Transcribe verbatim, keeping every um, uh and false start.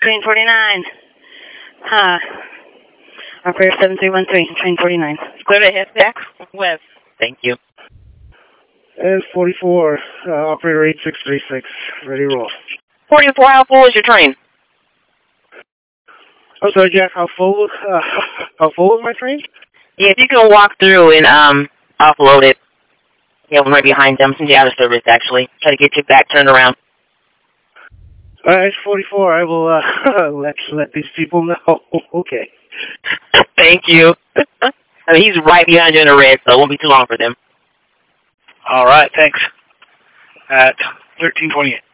train forty-nine. Uh, operator seven three one three, train forty-nine. Clear to head back west. Thank you. And forty-four, uh, operator eight six three six, ready to roll. forty-four, how full is your train? I'm sorry, Jack, how full, uh, how full is my train? Yeah, if you can walk through and um offload it. Yeah, I'm right behind them. Send you out of service, actually. Try to get you back turned around. All right, forty-four, I will uh, let, let these people know. Okay. Thank you. I mean, he's right behind you in the red, so it won't be too long for them. All right, thanks. At thirteen twenty-eight.